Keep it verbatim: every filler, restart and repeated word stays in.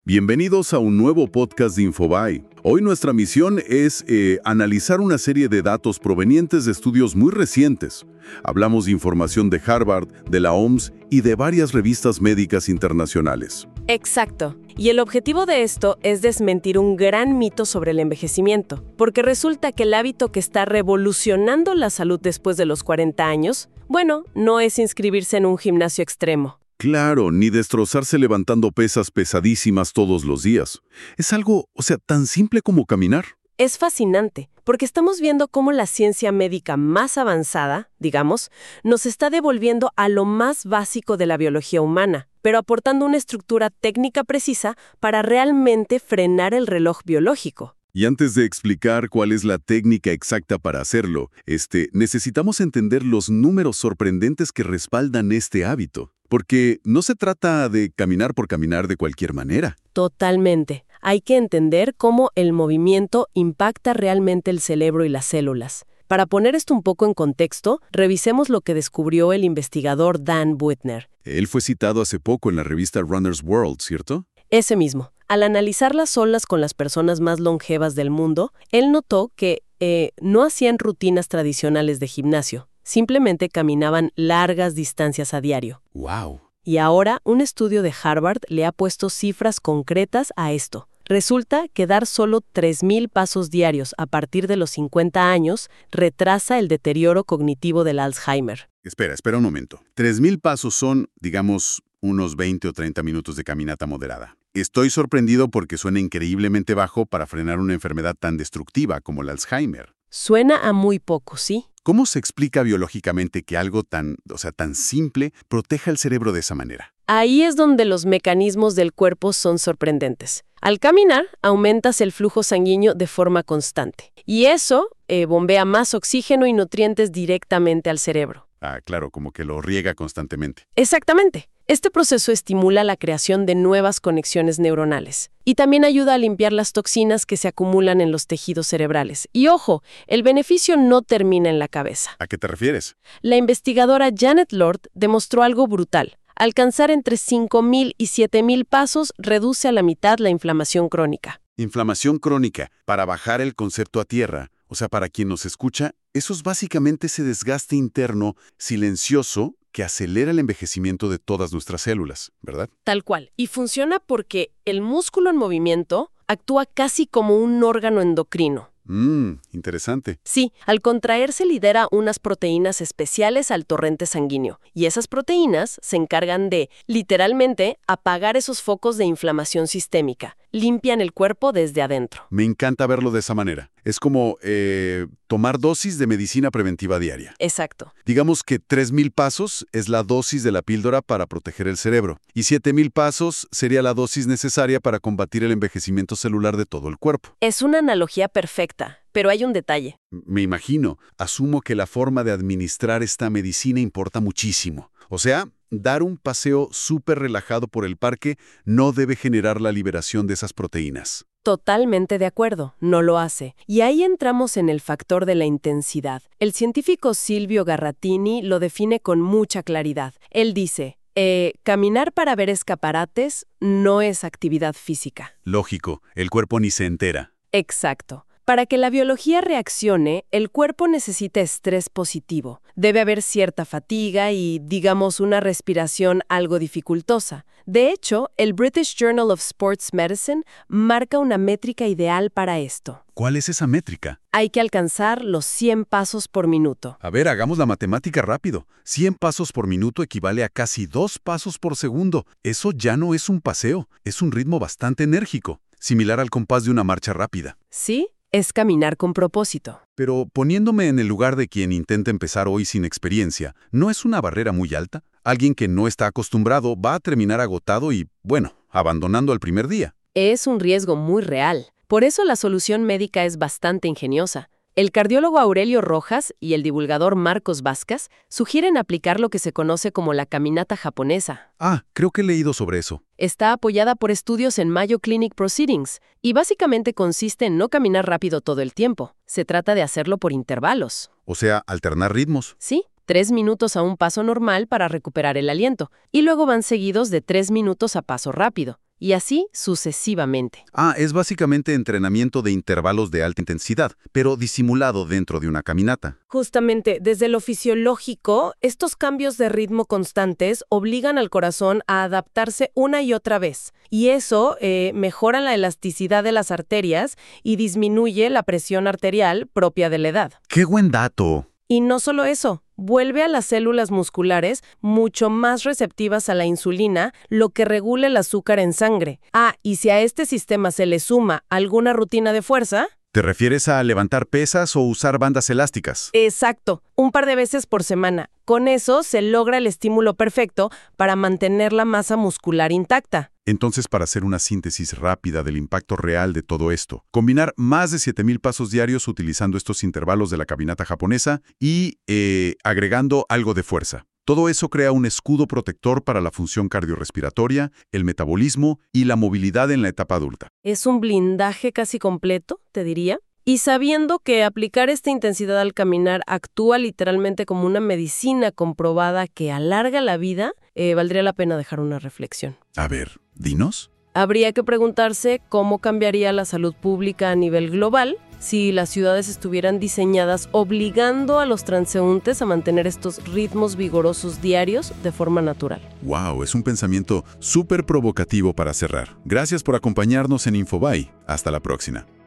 Bienvenidos a un nuevo podcast de Infobae. Hoy nuestra misión es eh, analizar una serie de datos provenientes de estudios muy recientes. Hablamos de información de Harvard, de la O M S y de varias revistas médicas internacionales. Exacto. Y el objetivo de esto es desmentir un gran mito sobre el envejecimiento, porque resulta que el hábito que está revolucionando la salud después de los cuarenta años, bueno, no es inscribirse en un gimnasio extremo. Claro, ni destrozarse levantando pesas pesadísimas todos los días. Es algo, o sea, tan simple como caminar. Es fascinante, porque estamos viendo cómo la ciencia médica más avanzada, digamos, nos está devolviendo a lo más básico de la biología humana, pero aportando una estructura técnica precisa para realmente frenar el reloj biológico. Y antes de explicar cuál es la técnica exacta para hacerlo, este, necesitamos entender los números sorprendentes que respaldan este hábito. Porque no se trata de caminar por caminar de cualquier manera. Totalmente. Hay que entender cómo el movimiento impacta realmente el cerebro y las células. Para poner esto un poco en contexto, revisemos lo que descubrió el investigador Dan Buettner. Él fue citado hace poco en la revista Runner's World, ¿cierto? Ese mismo. Al analizar las olas con las personas más longevas del mundo, él notó que eh, no hacían rutinas tradicionales de gimnasio. Simplemente caminaban largas distancias a diario. ¡Wow! Y ahora un estudio de Harvard le ha puesto cifras concretas a esto. Resulta que dar solo tres mil pasos diarios a partir de los cincuenta años retrasa el deterioro cognitivo del Alzheimer. Espera, espera un momento. tres mil pasos son, digamos, unos veinte o treinta minutos de caminata moderada. Estoy sorprendido porque suena increíblemente bajo para frenar una enfermedad tan destructiva como el Alzheimer. Suena a muy poco, ¿sí? ¿Cómo se explica biológicamente que algo tan, o sea, tan simple proteja el cerebro de esa manera? Ahí es donde los mecanismos del cuerpo son sorprendentes. Al caminar, aumentas el flujo sanguíneo de forma constante. Y eso eh, bombea más oxígeno y nutrientes directamente al cerebro. Ah, claro, como que lo riega constantemente. Exactamente. Este proceso estimula la creación de nuevas conexiones neuronales y también ayuda a limpiar las toxinas que se acumulan en los tejidos cerebrales. Y ojo, el beneficio no termina en la cabeza. ¿A qué te refieres? La investigadora Janet Lord demostró algo brutal. Alcanzar entre cinco mil y siete mil pasos reduce a la mitad la inflamación crónica. Inflamación crónica, para bajar el concepto a tierra, o sea, para quien nos escucha, eso es básicamente ese desgaste interno silencioso que acelera el envejecimiento de todas nuestras células, ¿verdad? Tal cual. Y funciona porque el músculo en movimiento actúa casi como un órgano endocrino. Mmm, interesante. Sí, al contraerse lidera unas proteínas especiales al torrente sanguíneo. Y esas proteínas se encargan de, literalmente, apagar esos focos de inflamación sistémica. Limpian el cuerpo desde adentro. Me encanta verlo de esa manera. Es como eh, tomar dosis de medicina preventiva diaria. Exacto. Digamos que tres mil pasos es la dosis de la píldora para proteger el cerebro. Y siete mil pasos sería la dosis necesaria para combatir el envejecimiento celular de todo el cuerpo. Es una analogía perfecta, pero hay un detalle. Me imagino. Asumo que la forma de administrar esta medicina importa muchísimo. O sea, dar un paseo súper relajado por el parque no debe generar la liberación de esas proteínas. Totalmente de acuerdo, no lo hace. Y ahí entramos en el factor de la intensidad. El científico Silvio Garratini lo define con mucha claridad. Él dice, eh, caminar para ver escaparates no es actividad física. Lógico, el cuerpo ni se entera. Exacto. Para que la biología reaccione, el cuerpo necesita estrés positivo. Debe haber cierta fatiga y, digamos, una respiración algo dificultosa. De hecho, el British Journal of Sports Medicine marca una métrica ideal para esto. ¿Cuál es esa métrica? Hay que alcanzar los cien pasos por minuto. A ver, hagamos la matemática rápido. cien pasos por minuto equivale a casi dos pasos por segundo. Eso ya no es un paseo, es un ritmo bastante enérgico, similar al compás de una marcha rápida. ¿Sí? Es caminar con propósito. Pero poniéndome en el lugar de quien intenta empezar hoy sin experiencia, ¿no es una barrera muy alta? Alguien que no está acostumbrado va a terminar agotado y, bueno, abandonando al primer día. Es un riesgo muy real. Por eso la solución médica es bastante ingeniosa. El cardiólogo Aurelio Rojas y el divulgador Marcos Vázquez sugieren aplicar lo que se conoce como la caminata japonesa. Ah, creo que he leído sobre eso. Está apoyada por estudios en Mayo Clinic Proceedings y básicamente consiste en no caminar rápido todo el tiempo. Se trata de hacerlo por intervalos. O sea, alternar ritmos. Sí, tres minutos a un paso normal para recuperar el aliento y luego van seguidos de tres minutos a paso rápido. y así sucesivamente. Ah, es básicamente entrenamiento de intervalos de alta intensidad, pero disimulado dentro de una caminata. Justamente, desde lo fisiológico, estos cambios de ritmo constantes obligan al corazón a adaptarse una y otra vez, y eso eh, mejora la elasticidad de las arterias y disminuye la presión arterial propia de la edad. ¡Qué buen dato! Y no solo eso, vuelve a las células musculares mucho más receptivas a la insulina, lo que regula el azúcar en sangre. Ah, y si a este sistema se le suma alguna rutina de fuerza... ¿Te refieres a levantar pesas o usar bandas elásticas? Exacto, un par de veces por semana. Con eso se logra el estímulo perfecto para mantener la masa muscular intacta. Entonces, para hacer una síntesis rápida del impacto real de todo esto, combinar más de siete mil pasos diarios utilizando estos intervalos de la caminata japonesa y eh, agregando algo de fuerza. Todo eso crea un escudo protector para la función cardiorrespiratoria, el metabolismo y la movilidad en la etapa adulta. Es un blindaje casi completo, te diría. Y sabiendo que aplicar esta intensidad al caminar actúa literalmente como una medicina comprobada que alarga la vida, eh, valdría la pena dejar una reflexión. A ver, dinos. Habría que preguntarse cómo cambiaría la salud pública a nivel global si las ciudades estuvieran diseñadas obligando a los transeúntes a mantener estos ritmos vigorosos diarios de forma natural. Wow, es un pensamiento súper provocativo para cerrar. Gracias por acompañarnos en Infobae. Hasta la próxima.